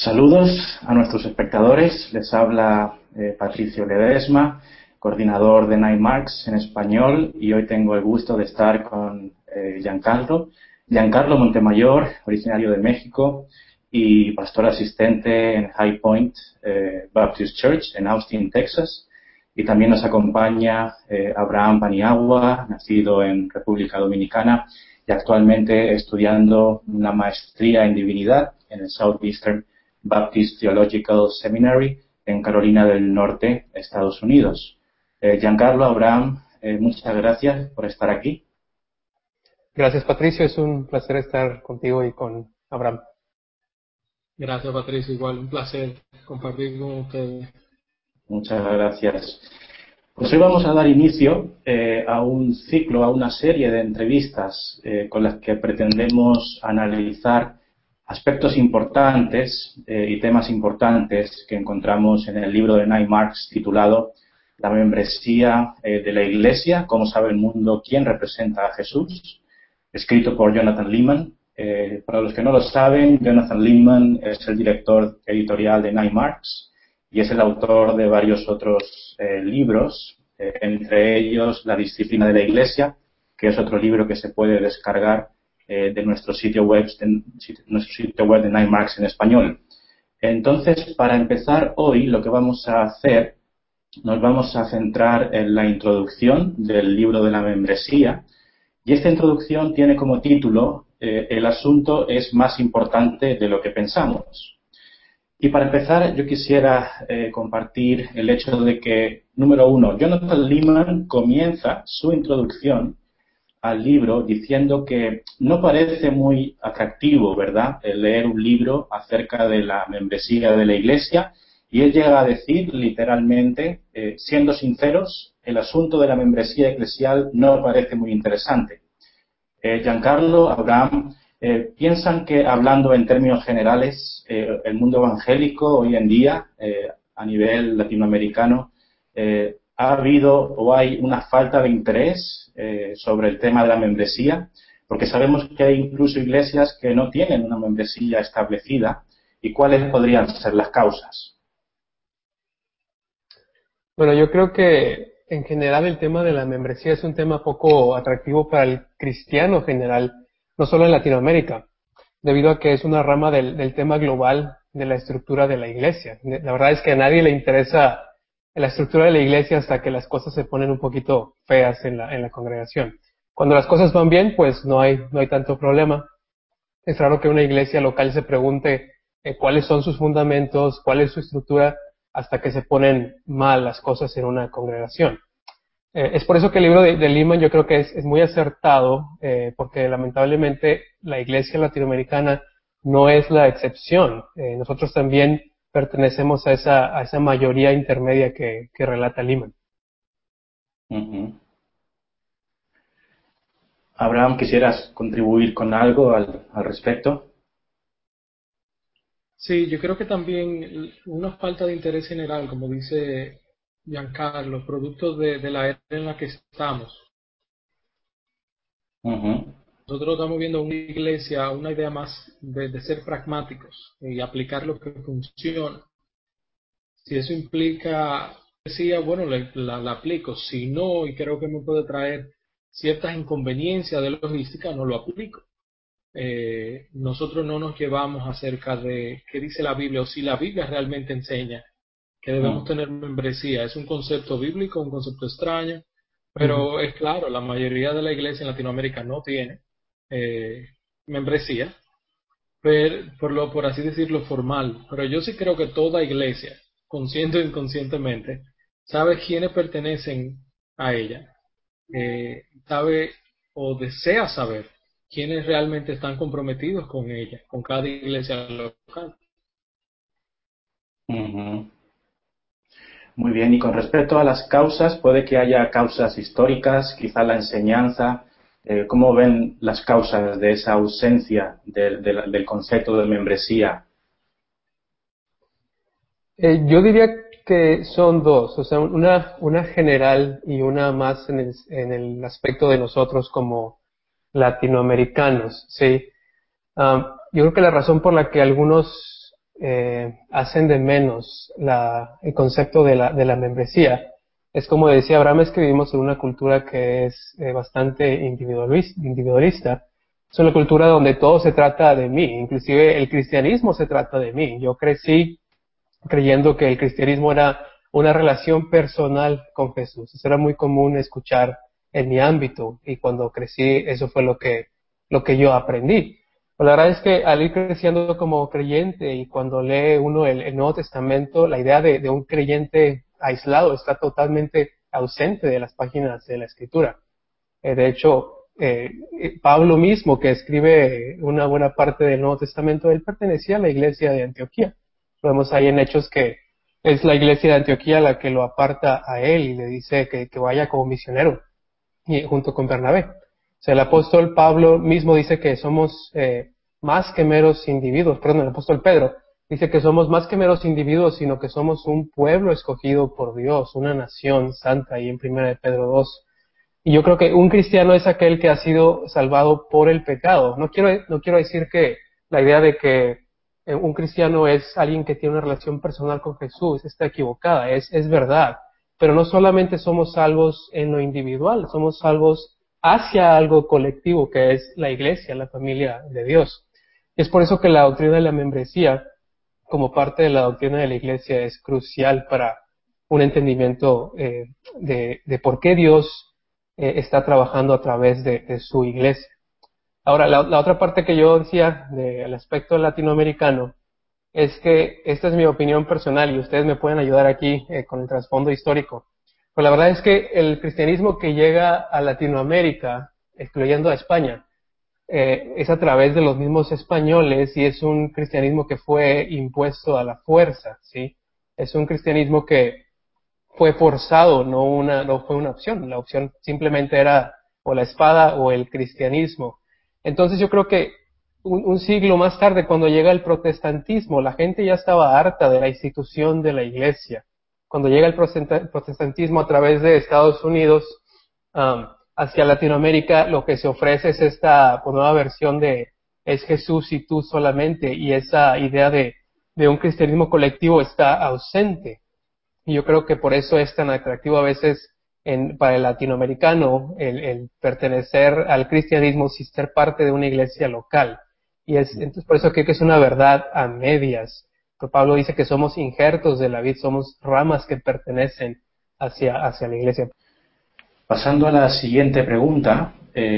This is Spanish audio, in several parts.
Saludos a nuestros espectadores. Les habla Patricio Ledesma, coordinador de Nine-Marks en español, y hoy tengo el gusto de estar con Giancarlo Montemayor, originario de México y pastor asistente en High Point Baptist Church en Austin, Texas. Y también nos acompaña Abraham Paniagua, nacido en República Dominicana y actualmente estudiando una maestría en divinidad en el Southeastern Baptist Theological Seminary en Carolina del Norte, Estados Unidos. Giancarlo, Abraham, muchas gracias por estar aquí. Gracias, Patricio. Es un placer estar contigo y con Abraham. Gracias, Patricio. Igual, un placer compartir con ustedes. Muchas gracias. Pues hoy vamos a dar inicio a un ciclo, a una serie de entrevistas con las que pretendemos analizar aspectos importantes y temas importantes que encontramos en el libro de Nine-Marks titulado La membresía de la Iglesia, cómo sabe el mundo quién representa a Jesús, escrito por Jonathan Leeman. Para los que no lo saben, Jonathan Leeman es el director editorial de Nine-Marks y es el autor de varios otros libros, entre ellos La disciplina de la Iglesia, que es otro libro que se puede descargar de nuestro sitio web de Nine-Marks en español. Entonces, para empezar hoy, lo que vamos a hacer, nos vamos a centrar en la introducción del libro de la membresía, y esta introducción tiene como título El asunto es más importante de lo que pensamos. Y para empezar, yo quisiera compartir el hecho de que, número uno, Jonathan Leeman comienza su introducción al libro diciendo que no parece muy atractivo, ¿verdad?, el leer un libro acerca de la membresía de la Iglesia, y él llega a decir literalmente, siendo sinceros, el asunto de la membresía eclesial no parece muy interesante. Giancarlo, Abraham, piensan que, hablando en términos generales, el mundo evangélico hoy en día, a nivel latinoamericano, ha habido o hay una falta de interés sobre el tema de la membresía, porque sabemos que hay incluso iglesias que no tienen una membresía establecida. ¿Y cuáles podrían ser las causas? Bueno, yo creo que en general el tema de la membresía es un tema poco atractivo para el cristiano general, no solo en Latinoamérica, debido a que es una rama del tema global de la estructura de la iglesia. La verdad es que a nadie le interesa la estructura de la iglesia hasta que las cosas se ponen un poquito feas en la congregación. Cuando las cosas van bien, pues no hay tanto problema. Es raro que una iglesia local se pregunte cuáles son sus fundamentos, cuál es su estructura, hasta que se ponen mal las cosas en una congregación. Es por eso que el libro de Leeman yo creo que es muy acertado, porque lamentablemente la iglesia latinoamericana no es la excepción. Nosotros también pertenecemos a esa mayoría intermedia que relata Leeman. Uh-huh. Abraham, ¿quisieras contribuir con algo al respecto? Sí, yo creo que también una falta de interés general, como dice Giancarlo, producto de la era en la que estamos. Uh-huh. Nosotros estamos viendo una iglesia, una idea más de ser pragmáticos y aplicar lo que funciona. Si eso implica, decía, bueno, la aplico. Si no, y creo que me puede traer ciertas inconveniencias de logística, no lo aplico. Nosotros no nos llevamos acerca de qué dice la Biblia o si la Biblia realmente enseña que debemos tener membresía. Es un concepto bíblico, un concepto extraño, pero es claro, la mayoría de la iglesia en Latinoamérica no tiene membresía, pero por así decirlo, formal. Pero yo sí creo que toda iglesia, consciente o inconscientemente, sabe quiénes pertenecen a ella, sabe o desea saber quiénes realmente están comprometidos con ella, con cada iglesia local. Uh-huh. Muy bien, y con respecto a las causas, puede que haya causas históricas, quizá la enseñanza. ¿Cómo ven las causas de esa ausencia del concepto de membresía? Yo diría que son dos, o sea, una general y una más en el aspecto de nosotros como latinoamericanos, ¿sí? Yo creo que la razón por la que algunos hacen de menos el concepto de la membresía. Es como decía Abraham, es que vivimos en una cultura que es bastante individualista. Es una cultura donde todo se trata de mí, inclusive el cristianismo se trata de mí. Yo crecí creyendo que el cristianismo era una relación personal con Jesús. Eso era muy común escuchar en mi ámbito y cuando crecí eso fue lo que yo aprendí. Pero la verdad es que al ir creciendo como creyente y cuando lee uno el Nuevo Testamento, la idea de un creyente aislado está totalmente ausente de las páginas de la Escritura. De hecho, Pablo mismo, que escribe una buena parte del Nuevo Testamento, él pertenecía a la iglesia de Antioquía. Lo vemos ahí en Hechos que es la iglesia de Antioquía la que lo aparta a él y le dice que vaya como misionero y, junto con Bernabé. O sea, el apóstol Pablo mismo dice que somos más que meros individuos, perdón, el apóstol Pedro dice que somos más que meros individuos, sino que somos un pueblo escogido por Dios, una nación santa, ahí en 1 Pedro 2. Y yo creo que un cristiano es aquel que ha sido salvado por el pecado. No quiero decir que la idea de que un cristiano es alguien que tiene una relación personal con Jesús está equivocada, es verdad. Pero no solamente somos salvos en lo individual, somos salvos hacia algo colectivo que es la iglesia, la familia de Dios. Y es por eso que la doctrina de la membresía, como parte de la doctrina de la iglesia, es crucial para un entendimiento de por qué Dios está trabajando a través de su iglesia. Ahora, la otra parte que yo decía del aspecto latinoamericano es que esta es mi opinión personal y ustedes me pueden ayudar aquí con el trasfondo histórico. Pero la verdad es que el cristianismo que llega a Latinoamérica, excluyendo a España, es a través de los mismos españoles y es un cristianismo que fue impuesto a la fuerza, ¿sí? Es un cristianismo que fue forzado, no fue una opción. La opción simplemente era o la espada o el cristianismo. Entonces yo creo que un siglo más tarde, cuando llega el protestantismo, la gente ya estaba harta de la institución de la iglesia. Cuando llega el protestantismo a través de Estados Unidos hacia Latinoamérica, lo que se ofrece es esta nueva versión de es Jesús y tú solamente, y esa idea de un cristianismo colectivo está ausente. Y yo creo que por eso es tan atractivo a veces para el latinoamericano el pertenecer al cristianismo sin ser parte de una iglesia local. Y entonces por eso creo que es una verdad a medias. Que Pablo dice que somos injertos de la vid, somos ramas que pertenecen hacia la iglesia. Pasando a la siguiente pregunta,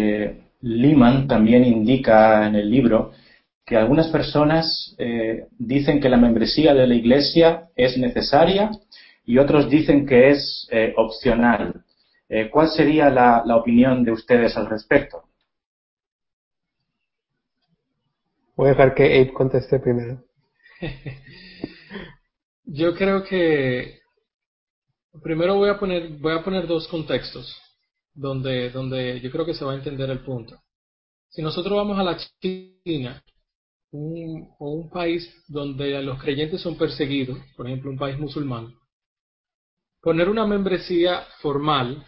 Lehman también indica en el libro que algunas personas dicen que la membresía de la Iglesia es necesaria y otros dicen que es opcional. ¿Cuál sería la opinión de ustedes al respecto? Voy a dejar que Abe conteste primero. Yo creo que primero voy a poner dos contextos donde yo creo que se va a entender el punto. Si nosotros vamos a la China, o un país donde los creyentes son perseguidos, por ejemplo un país musulmán, poner una membresía formal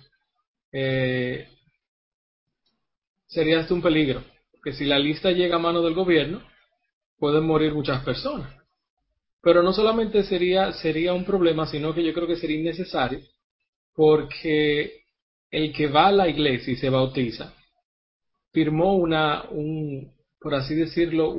sería hasta un peligro, porque si la lista llega a mano del gobierno, pueden morir muchas personas. Pero no solamente sería un problema, sino que yo creo que sería innecesario, porque el que va a la iglesia y se bautiza, firmó por así decirlo,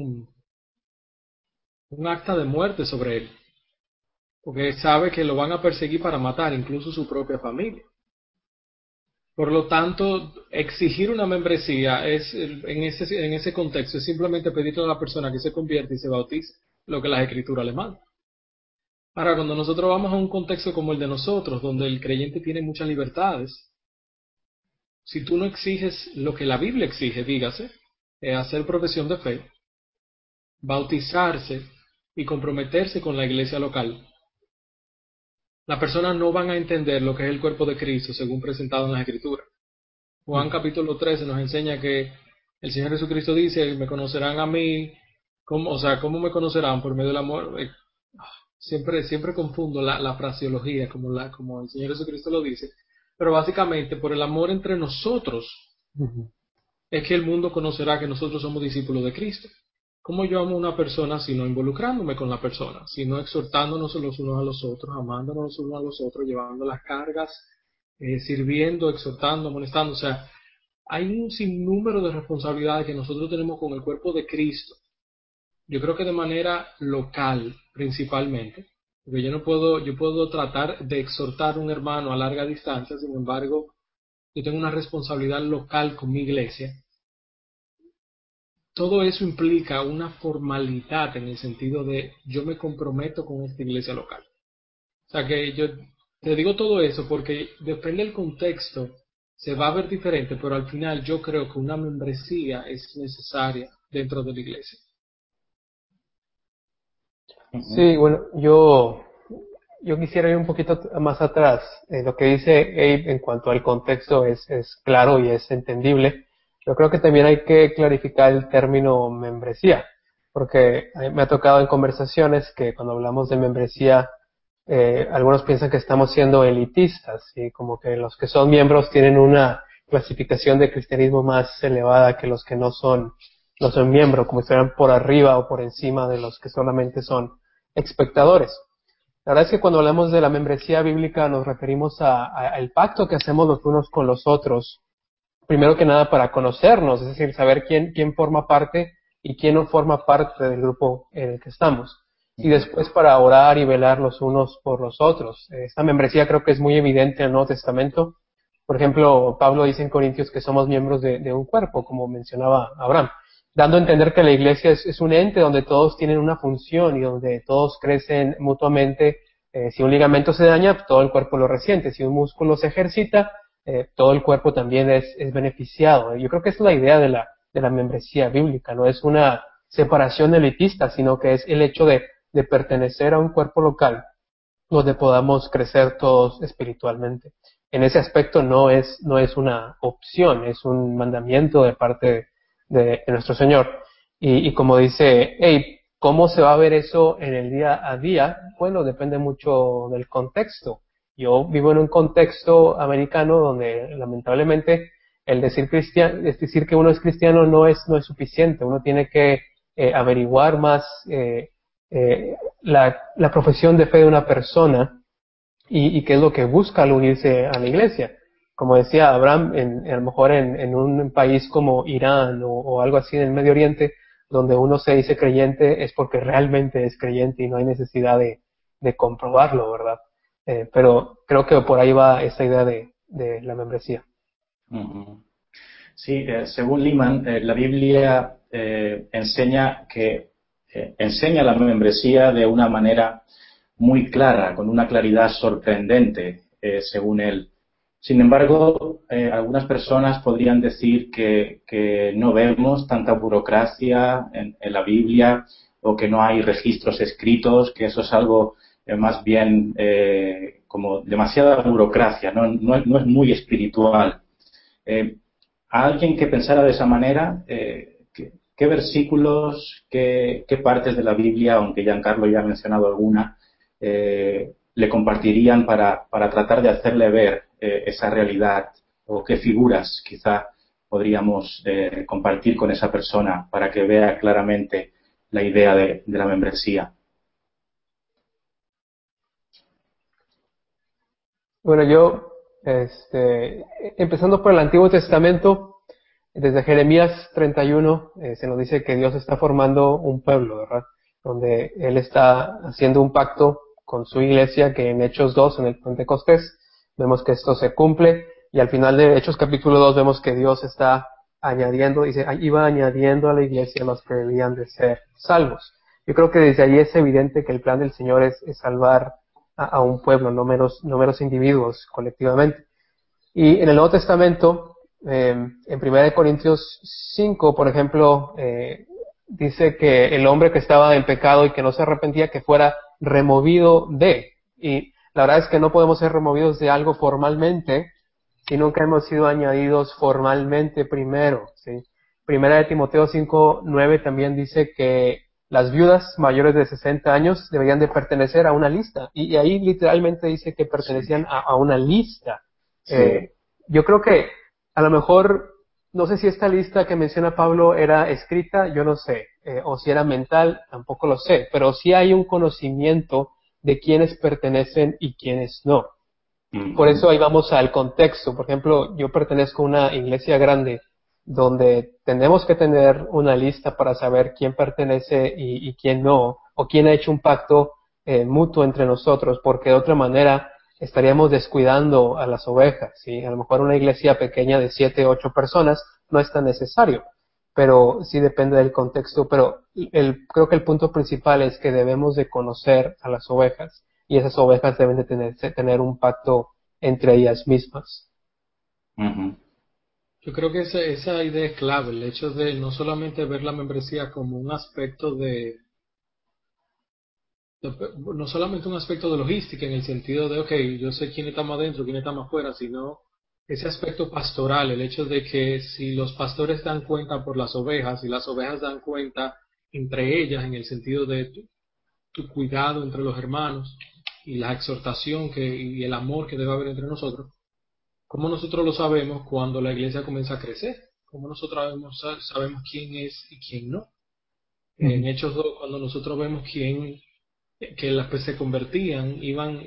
un acta de muerte sobre él, porque sabe que lo van a perseguir para matar, incluso su propia familia. Por lo tanto, exigir una membresía en ese contexto es simplemente pedirle a la persona que se convierta y se bautice, lo que las escrituras le mandan. Ahora, cuando nosotros vamos a un contexto como el de nosotros, donde el creyente tiene muchas libertades, si tú no exiges lo que la Biblia exige, dígase, hacer profesión de fe, bautizarse y comprometerse con la iglesia local, las personas no van a entender lo que es el cuerpo de Cristo según presentado en las Escrituras. Juan capítulo 13 nos enseña que el Señor Jesucristo dice, me conocerán a mí, ¿cómo me conocerán? Por medio del amor. Siempre confundo la fraseología, como el Señor Jesucristo lo dice, pero básicamente por el amor entre nosotros Uh-huh. es que el mundo conocerá que nosotros somos discípulos de Cristo. ¿cómo yo amo a una persona sino involucrándome con la persona, sino exhortándonos los unos a los otros, amándonos los unos a los otros, llevando las cargas, sirviendo, exhortando, amonestando? O sea, hay un sinnúmero de responsabilidades que nosotros tenemos con el cuerpo de Cristo. Yo creo que de manera local, principalmente, porque yo puedo tratar de exhortar a un hermano a larga distancia, sin embargo, yo tengo una responsabilidad local con mi iglesia. Todo eso implica una formalidad en el sentido de yo me comprometo con esta iglesia local. O sea que yo te digo todo eso porque depende del contexto, se va a ver diferente, pero al final yo creo que una membresía es necesaria dentro de la iglesia. Sí, bueno, yo quisiera ir un poquito más atrás. Lo que dice Abe en cuanto al contexto es claro y es entendible. Yo creo que también hay que clarificar el término membresía, porque me ha tocado en conversaciones que cuando hablamos de membresía, algunos piensan que estamos siendo elitistas, y como que los que son miembros tienen una clasificación de cristianismo más elevada que los que no son miembros, como si estuvieran por arriba o por encima de los que solamente son espectadores. La verdad es que cuando hablamos de la membresía bíblica nos referimos al pacto que hacemos los unos con los otros, primero que nada para conocernos, es decir, saber quién forma parte y quién no forma parte del grupo en el que estamos. Y después para orar y velar los unos por los otros. Esta membresía creo que es muy evidente en el Nuevo Testamento. Por ejemplo, Pablo dice en Corintios que somos miembros de un cuerpo, como mencionaba Abraham, dando a entender que la iglesia es un ente donde todos tienen una función y donde todos crecen mutuamente. Si un ligamento se daña, todo el cuerpo lo resiente. Si un músculo se ejercita, todo el cuerpo también es beneficiado. Yo creo que es la idea de la membresía bíblica, no es una separación elitista, sino que es el hecho de pertenecer a un cuerpo local donde podamos crecer todos espiritualmente. En ese aspecto no es una opción, es un mandamiento de parte de nuestro Señor. Y como dice, hey, ¿cómo se va a ver eso en el día a día? Bueno, depende mucho del contexto. Yo vivo en un contexto americano donde lamentablemente el decir cristiano, es decir que uno es cristiano no es suficiente. Uno tiene que averiguar más la profesión de fe de una persona y qué es lo que busca al unirse a la iglesia. Como decía Abraham, a lo mejor en un país como Irán o algo así en el Medio Oriente, donde uno se dice creyente es porque realmente es creyente y no hay necesidad de comprobarlo, ¿verdad? Pero creo que por ahí va esa idea de la membresía. Sí, según Lehman, la Biblia enseña la membresía de una manera muy clara, con una claridad sorprendente, según él. Sin embargo, algunas personas podrían decir que no vemos tanta burocracia en la Biblia o que no hay registros escritos, que eso es algo más bien como demasiada burocracia, no es muy espiritual. A alguien que pensara de esa manera, ¿qué versículos, qué partes de la Biblia, aunque Giancarlo ya ha mencionado alguna, le compartirían para tratar de hacerle ver esa realidad? ¿O qué figuras quizá podríamos compartir con esa persona para que vea claramente la idea de la membresía? Bueno, yo, empezando por el Antiguo Testamento, desde Jeremías 31, se nos dice que Dios está formando un pueblo, ¿verdad? Donde Él está haciendo un pacto con su iglesia, que en Hechos 2, en el Pentecostés, vemos que esto se cumple, y al final de Hechos capítulo 2 vemos que Dios está añadiendo, dice, iba añadiendo a la iglesia los que debían de ser salvos. Yo creo que desde ahí es evidente que el plan del Señor es salvar a un pueblo, no meros individuos colectivamente. Y en el Nuevo Testamento, en 1 Corintios 5, por ejemplo, dice que el hombre que estaba en pecado y que no se arrepentía, que fuera removido de. Y la verdad es que no podemos ser removidos de algo formalmente si nunca hemos sido añadidos formalmente primero, ¿sí? Primera de Timoteo 5:9 también dice que las viudas mayores de 60 años deberían de pertenecer a una lista. Y ahí literalmente dice que pertenecían Sí. a una lista. Sí. Yo creo que a lo mejor, no sé si esta lista que menciona Pablo era escrita, yo no sé. o si era mental, tampoco lo sé, pero sí hay un conocimiento de quiénes pertenecen y quiénes no. Por eso ahí vamos al contexto. Por ejemplo, yo pertenezco a una iglesia grande donde tenemos que tener una lista para saber quién pertenece y quién no, o quién ha hecho un pacto mutuo entre nosotros, porque de otra manera estaríamos descuidando a las ovejas, ¿sí? A lo mejor una iglesia pequeña de 7, 8 personas no es tan necesario, pero sí depende del contexto. Pero creo que el punto principal es que debemos de conocer a las ovejas, y esas ovejas deben de tener un pacto entre ellas mismas. Ujú. Yo creo que esa idea es clave, el hecho de no solamente ver la membresía como un aspecto no solamente un aspecto de logística en el sentido de, ok, yo sé quién está más adentro, quién está más afuera, sino ese aspecto pastoral, el hecho de que si los pastores dan cuenta por las ovejas y las ovejas dan cuenta entre ellas en el sentido de tu cuidado entre los hermanos y la exhortación y el amor que debe haber entre nosotros, ¿cómo nosotros lo sabemos cuando la iglesia comienza a crecer? ¿Cómo nosotros sabemos quién es y quién no? En Hechos 2, cuando nosotros vemos que las que se convertían, iban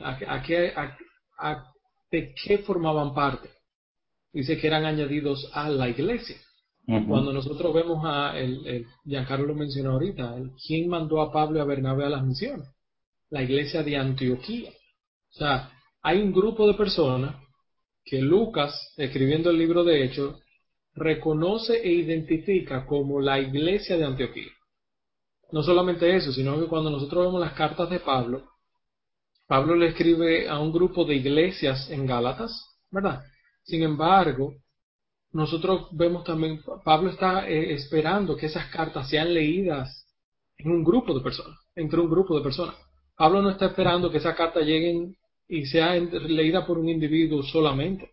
de qué formaban parte. Dice que eran añadidos a la iglesia. Ujú. Cuando nosotros vemos Giancarlo lo mencionó ahorita, ¿quién mandó a Pablo y a Bernabé a las misiones? La iglesia de Antioquía. O sea, hay un grupo de personas que Lucas, escribiendo el libro de Hechos, reconoce e identifica como la iglesia de Antioquía. No solamente eso, sino que cuando nosotros vemos las cartas de Pablo, Pablo le escribe a un grupo de iglesias en Gálatas, ¿verdad? Sin embargo, nosotros vemos también, Pablo está esperando que esas cartas sean leídas en un grupo de personas, entre un grupo de personas. Pablo no está esperando que esas cartas lleguen y sean leídas por un individuo solamente.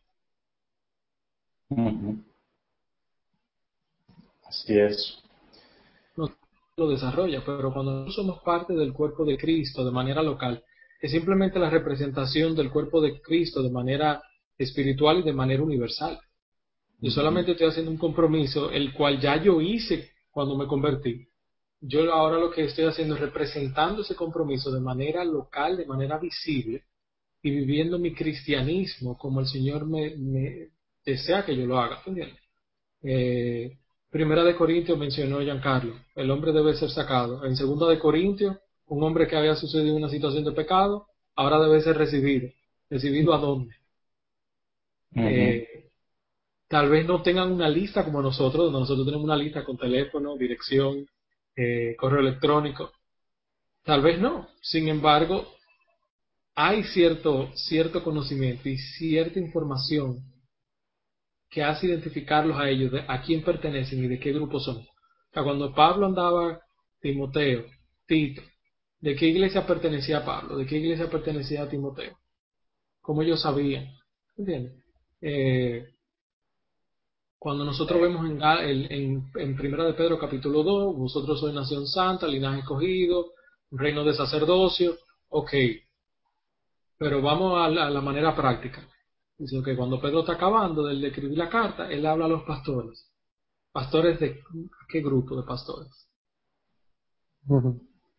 Ujú. Así es. No lo desarrolla, pero cuando nosotros somos parte del cuerpo de Cristo de manera local, es simplemente la representación del cuerpo de Cristo de manera espiritual y de manera universal. Yo Ujú. solamente estoy haciendo un compromiso, el cual ya yo hice cuando me convertí. Yo ahora lo que estoy haciendo es representando ese compromiso de manera local, de manera visible, y viviendo mi cristianismo como el Señor me desea que yo lo haga. ¿Entiendes? Eh, Primera de Corintios mencionó Giancarlo, el hombre debe ser sacado. En Segunda de Corintios, un hombre que había sucedido una situación de pecado, ahora debe ser recibido. ¿Recibido a dónde? Ujú. Eh, Tal vez no tengan una lista como nosotros, donde nosotros tenemos una lista con teléfono, dirección, correo electrónico. Tal vez no. Sin embargo, hay cierto conocimiento y cierta información que hace identificarlos a ellos, a quién pertenecen y de qué grupo son. O sea, cuando Pablo andaba, Timoteo, Tito, ¿de qué iglesia pertenecía Pablo? ¿De qué iglesia pertenecía Timoteo? ¿Cómo ellos sabían? ¿Entiendes? Eh, Cuando nosotros vemos en Primera de Pedro capítulo 2, vosotros sois nación santa, linaje escogido, reino de sacerdocio, ok, pero vamos a la manera práctica. Dice que cuando Pedro está acabando de escribir la carta, él habla a los pastores. ¿Pastores de qué grupo de pastores? Ujú.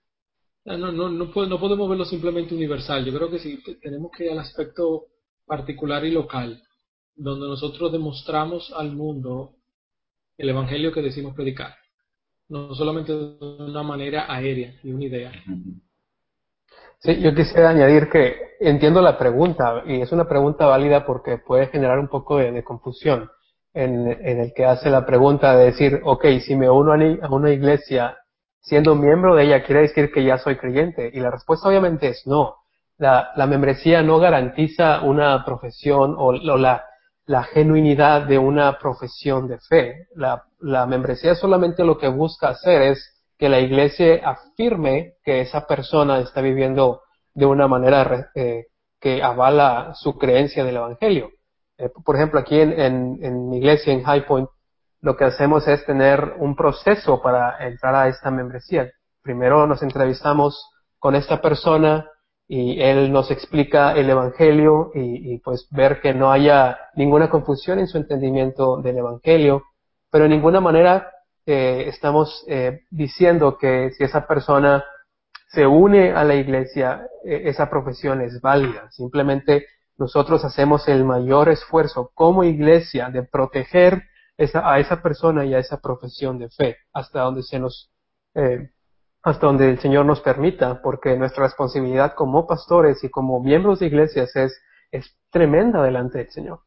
No podemos verlo simplemente universal. Yo creo que sí tenemos que ir al aspecto particular y local, donde nosotros demostramos al mundo el evangelio que decimos predicar. No solamente de una manera aérea y una idea. Ujú. Sí, yo quisiera añadir que entiendo la pregunta y es una pregunta válida porque puede generar un poco de confusión en el que hace la pregunta de decir, ok, si me uno a una iglesia siendo miembro de ella, ¿quiere decir que ya soy creyente? Y la respuesta obviamente es no. La membresía no garantiza una profesión o la genuinidad de una profesión de fe. La membresía solamente lo que busca hacer es que la iglesia afirme que esa persona está viviendo de una manera que avala su creencia del Evangelio. Por ejemplo, aquí en mi iglesia, en High Point, lo que hacemos es tener un proceso para entrar a esta membresía. Primero nos entrevistamos con esta persona y él nos explica el Evangelio y pues ver que no haya ninguna confusión en su entendimiento del Evangelio, pero de ninguna manera estamos diciendo que si esa persona se une a la iglesia, esa profesión es válida. Simplemente nosotros hacemos el mayor esfuerzo como iglesia de proteger a esa persona y a esa profesión de fe eh, hasta donde el Señor nos permita, porque nuestra responsabilidad como pastores y como miembros de iglesias es tremenda delante del Señor.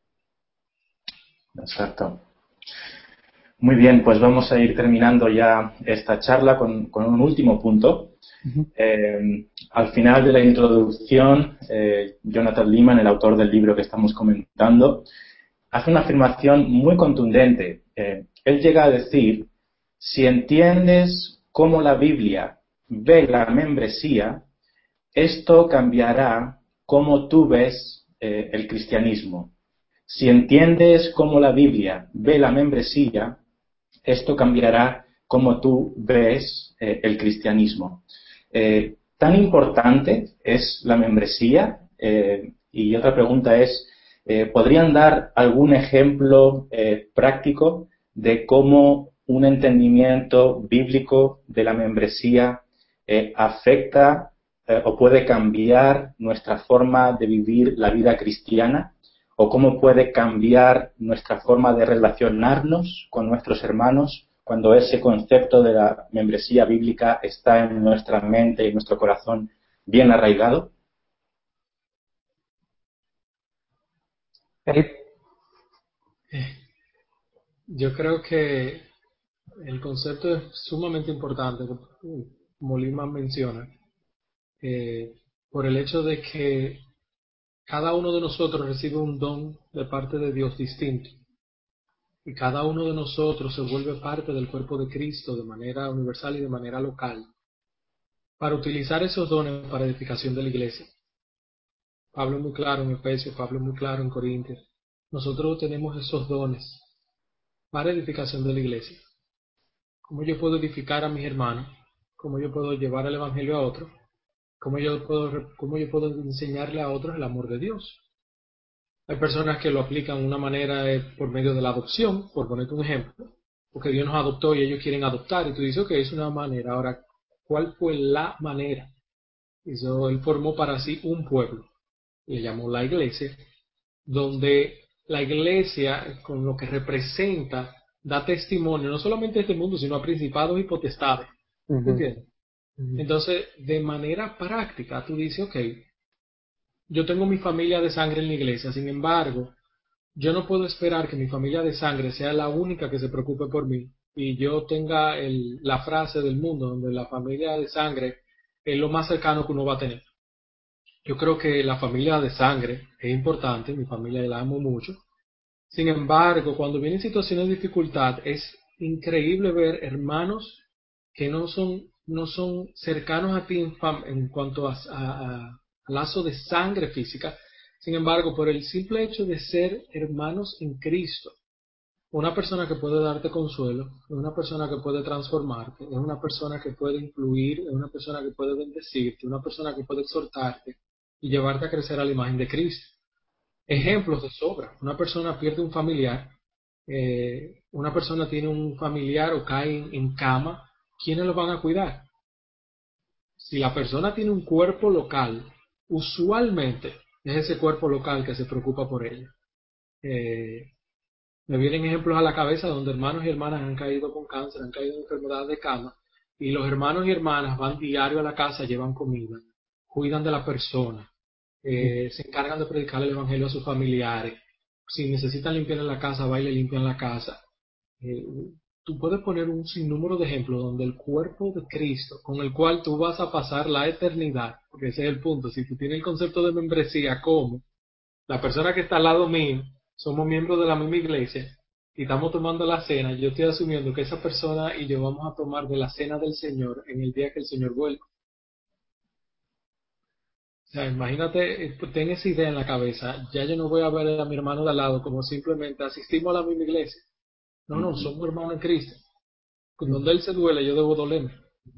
Exacto. Muy bien, pues vamos a ir terminando ya esta charla con un último punto. Al final de la introducción, Jonathan Leeman, el autor del libro que estamos comentando, hace una afirmación muy contundente. Él llega a decir: si entiendes cómo la Biblia ve la membresía, esto cambiará cómo tú ves el cristianismo. Si entiendes cómo la Biblia ve la membresía, esto cambiará cómo tú ves el cristianismo. ¿Tan importante es la membresía? Y otra pregunta es, ¿podrían dar algún ejemplo práctico de cómo un entendimiento bíblico de la membresía afecta o puede cambiar nuestra forma de vivir la vida cristiana? ¿O cómo puede cambiar nuestra forma de relacionarnos con nuestros hermanos cuando ese concepto de la membresía bíblica está en nuestra mente y en nuestro corazón bien arraigado? Yo creo que el concepto es sumamente importante, como Liman menciona, por el hecho de que cada uno de nosotros recibe un don de parte de Dios distinto. Y cada uno de nosotros se vuelve parte del cuerpo de Cristo de manera universal y de manera local, para utilizar esos dones para edificación de la iglesia. Pablo es muy claro en Efesios, Pablo es muy claro en Corintios. Nosotros tenemos esos dones para edificación de la iglesia. ¿Cómo yo puedo edificar a mis hermanos? ¿Cómo yo puedo llevar el evangelio a otros? ¿Cómo yo puedo enseñarle a otros el amor de Dios? Hay personas que lo aplican de una manera por medio de la adopción, por ponerte un ejemplo, porque Dios nos adoptó y ellos quieren adoptar, y tú dices, ok, es una manera. Ahora, ¿cuál fue la manera? Él formó para sí un pueblo, le llamó la iglesia, donde la iglesia, con lo que representa, da testimonio no solamente a este mundo, sino a principados y potestades. ¿Entiendes? Entonces, de manera práctica, tú dices, ok, yo tengo mi familia de sangre en la iglesia, sin embargo, yo no puedo esperar que mi familia de sangre sea la única que se preocupe por mí y yo tenga la frase del mundo donde la familia de sangre es lo más cercano que uno va a tener. Yo creo que la familia de sangre es importante, mi familia la amo mucho. Sin embargo, cuando vienen situaciones de dificultad, es increíble ver hermanos que no son cercanos a ti en cuanto a lazo de sangre física. Sin embargo, por el simple hecho de ser hermanos en Cristo, una persona que puede darte consuelo, es una persona que puede transformarte, es una persona que puede influir, es una persona que puede bendecirte, una persona que puede exhortarte y llevarte a crecer a la imagen de Cristo. Ejemplos de sobra. Una persona pierde un familiar, una persona tiene un familiar o cae en cama, ¿quiénes lo van a cuidar? Si la persona tiene un cuerpo local, usualmente es ese cuerpo local que se preocupa por ella. Me vienen ejemplos a la cabeza donde hermanos y hermanas han caído con cáncer, han caído en enfermedades de cama, y los hermanos y hermanas van diario a la casa, llevan comida, cuidan de la persona, se encargan de predicar el evangelio a sus familiares. Si necesitan limpiar en la casa, va y le limpian la casa. Eh, Tú puedes poner un sinnúmero de ejemplos donde el cuerpo de Cristo, con el cual tú vas a pasar la eternidad, porque ese es el punto, si tú tienes el concepto de membresía como la persona que está al lado mío, somos miembros de la misma iglesia y estamos tomando la cena, yo estoy asumiendo que esa persona y yo vamos a tomar de la cena del Señor en el día que el Señor vuelva. O sea, imagínate, ten esa idea en la cabeza, ya yo no voy a ver a mi hermano de al lado como simplemente asistimos a la misma iglesia. No, somos hermanos en Cristo. Donde Él se duele, yo debo dolerme.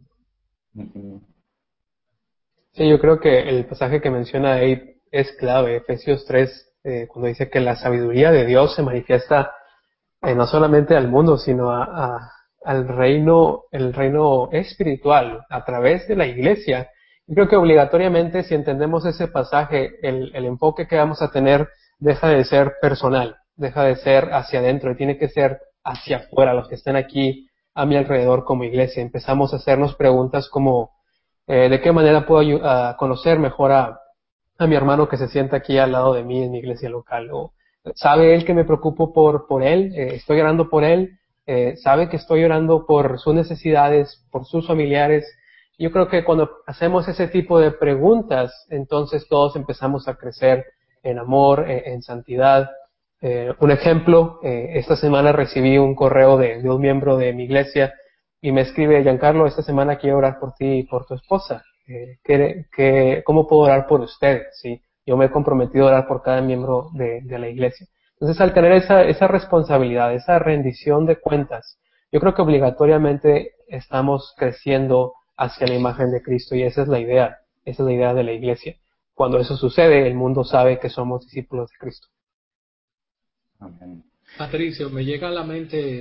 Sí, yo creo que el pasaje que menciona Abe es clave, Efesios 3, cuando dice que la sabiduría de Dios se manifiesta no solamente al mundo, sino a al reino, el reino espiritual a través de la iglesia, yo creo que obligatoriamente si entendemos ese pasaje, el enfoque que vamos a tener deja de ser personal, deja de ser hacia adentro y tiene que ser hacia afuera, los que están aquí a mi alrededor como iglesia. Empezamos a hacernos preguntas como, ¿de qué manera puedo conocer mejor a mi hermano que se sienta aquí al lado de mí en mi iglesia local? O, ¿sabe él que me preocupo por él? ¿Estoy orando por él? ¿Sabe que estoy orando por sus necesidades, por sus familiares? Yo creo que cuando hacemos ese tipo de preguntas, entonces todos empezamos a crecer en amor, en santidad. Un ejemplo, esta semana recibí un correo de un miembro de mi iglesia y me escribe: Giancarlo, esta semana quiero orar por ti y por tu esposa. ¿Cómo puedo orar por ustedes? ¿Sí? Yo me he comprometido a orar por cada miembro de la iglesia. Entonces, al tener esa responsabilidad, esa rendición de cuentas, yo creo que obligatoriamente estamos creciendo hacia la imagen de Cristo y esa es la idea de la iglesia. Cuando eso sucede, el mundo sabe que somos discípulos de Cristo. Amén. Patricio, me llega a la mente,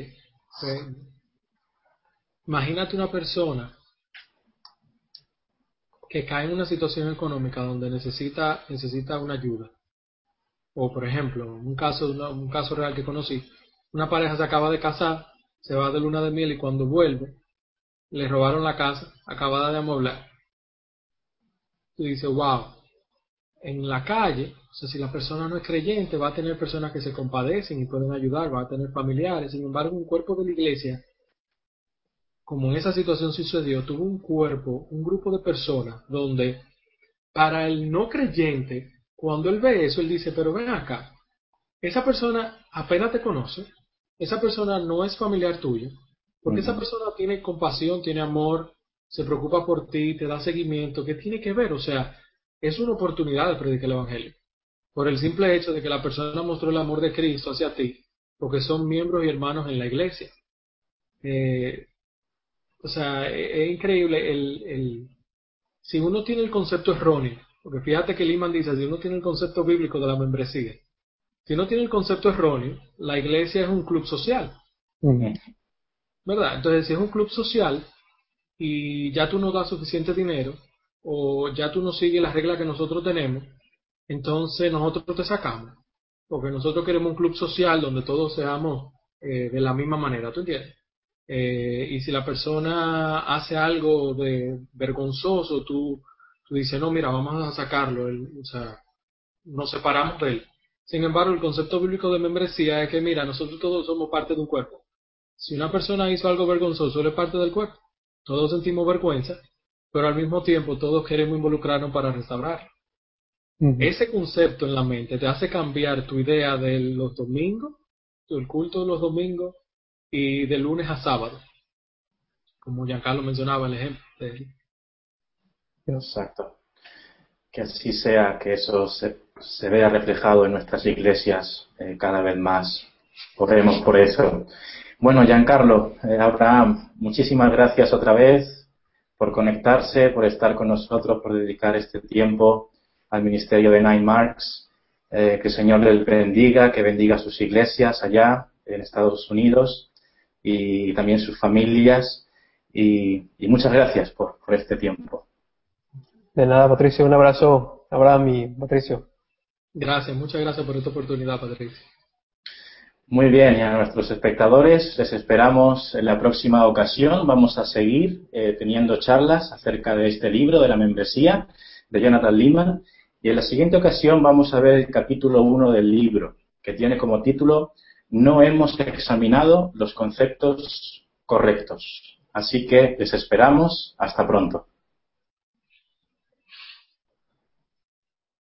imagínate una persona que cae en una situación económica donde necesita una ayuda. O por ejemplo, un caso real que conocí, una pareja se acaba de casar, se va de luna de miel y cuando vuelve, le robaron la casa, acabada de amueblar. Tú dices, wow, en la calle, o sea, si la persona no es creyente, va a tener personas que se compadecen y pueden ayudar, va a tener familiares. Sin embargo, un cuerpo de la iglesia, como en esa situación sucedió, tuvo un cuerpo, un grupo de personas donde para el no creyente, cuando él ve eso, él dice, pero ven acá, esa persona apenas te conoce, esa persona no es familiar tuyo, porque esa persona tiene compasión, tiene amor, se preocupa por ti, te da seguimiento, ¿qué tiene que ver? O sea, es una oportunidad de predicar el Evangelio, por el simple hecho de que la persona mostró el amor de Cristo hacia ti, porque son miembros y hermanos en la iglesia. Eh, o sea, es increíble si uno tiene el concepto erróneo, porque fíjate que Liman dice, si uno tiene el concepto bíblico de la membresía, si uno tiene el concepto erróneo, la iglesia es un club social, ¿verdad? Entonces, si es un club social y ya tú no das suficiente dinero, o ya tú no sigues las reglas que nosotros tenemos, entonces nosotros te sacamos, porque nosotros queremos un club social donde todos seamos de la misma manera, ¿tú entiendes? Y si la persona hace algo de vergonzoso, tú dices, no, mira, vamos a sacarlo, o sea, nos separamos de él. Sin embargo, el concepto bíblico de membresía es que, mira, nosotros todos somos parte de un cuerpo. Si una persona hizo algo vergonzoso, él es parte del cuerpo. Todos sentimos vergüenza, pero al mismo tiempo todos queremos involucrarnos para restaurar. Ese concepto en la mente te hace cambiar tu idea de los domingos, del culto de los domingos y de lunes a sábado, como Giancarlo mencionaba el ejemplo de él. Exacto. Que así sea, que eso se vea reflejado en nuestras iglesias cada vez más. Oremos por eso. Bueno, Giancarlo, Abraham, muchísimas gracias otra vez por conectarse, por estar con nosotros, por dedicar este tiempo al ministerio de Nine Marks. Que el Señor les bendiga, que bendiga sus iglesias allá en Estados Unidos y también sus familias. Y muchas gracias por este tiempo. De nada, Patricio, un abrazo, Abraham y Patricio. Gracias, muchas gracias por esta oportunidad, Patricio. Muy bien, y a nuestros espectadores les esperamos en la próxima ocasión. Vamos a seguir teniendo charlas acerca de este libro de la membresía de Jonathan Leeman, y en la siguiente ocasión vamos a ver el capítulo 1 del libro, que tiene como título No hemos examinado los conceptos correctos. Así que les esperamos. Hasta pronto.